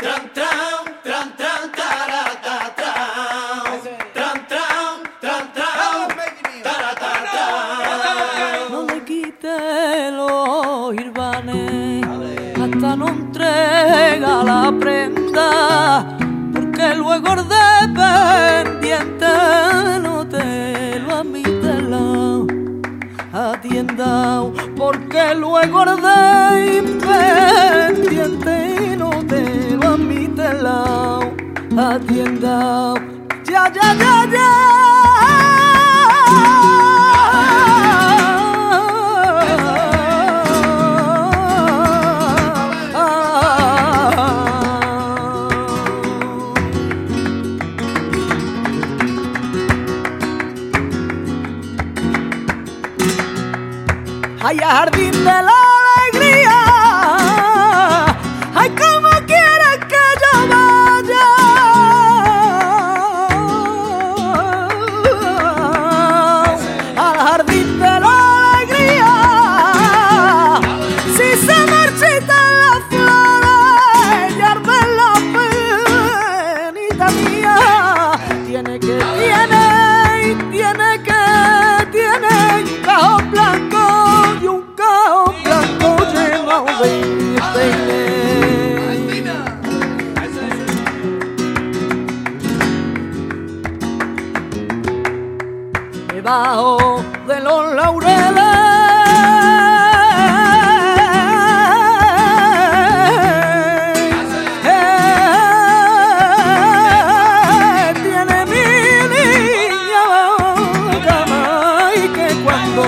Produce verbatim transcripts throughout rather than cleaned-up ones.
Tran, tran, tran, tran, tara, ta, tran. Tran, tran, tran, tran, tara, ta, tran. No le quite los irvanes hasta no entrega la prenda, porque luego el dependiente no te lo admite la atienda, porque luego el dependiente no te lo admite la atienda. Ya, ya, ya, ya. Ay, jardín de la alegría, ay, cómo quieres que yo vaya. Al jardín de la alegría, si se marchitan las flores y arde la penita mía, tiene que, tiene, tiene que, tiene cajón blanco. Debajo de los laureles eh, tiene mi niña cama, y que cuando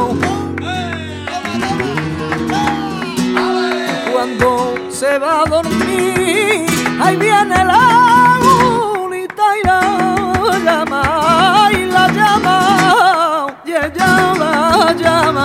cuando se va a dormir, ahí viene la bonita y la llama, y la llama, y ella la llama.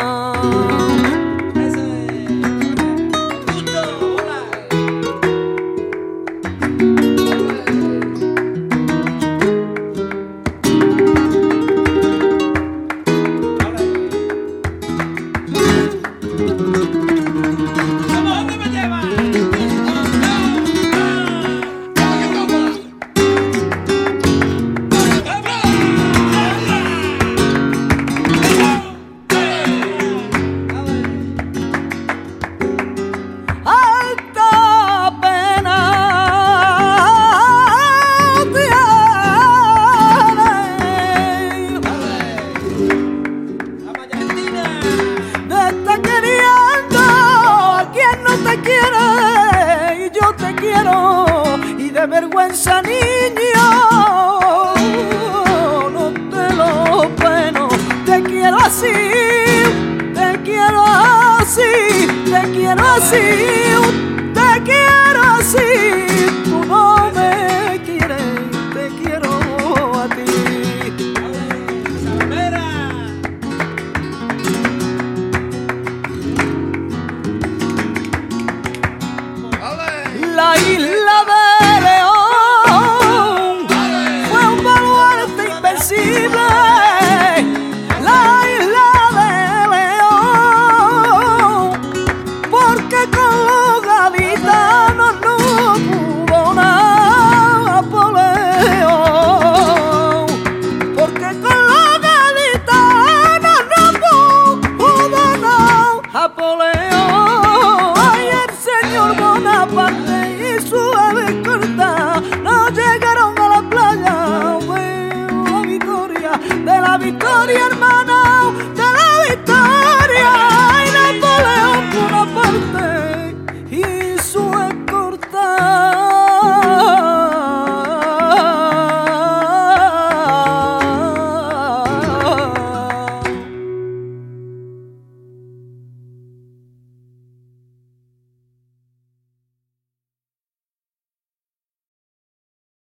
Y de vergüenza, niño, no te lo peno. Te quiero así, te quiero así, te quiero así, te quiero así. Tú no me quieres, te quiero a ti. La isla de León fue un baluarte invencible. La isla de León, porque con los gaditanos no pudo Napoleón, porque con los gaditanos no pudo Napoleón. Ay, el señor Bonaparte no llegaron a la playa, fue la victoria de la victoria, hermana.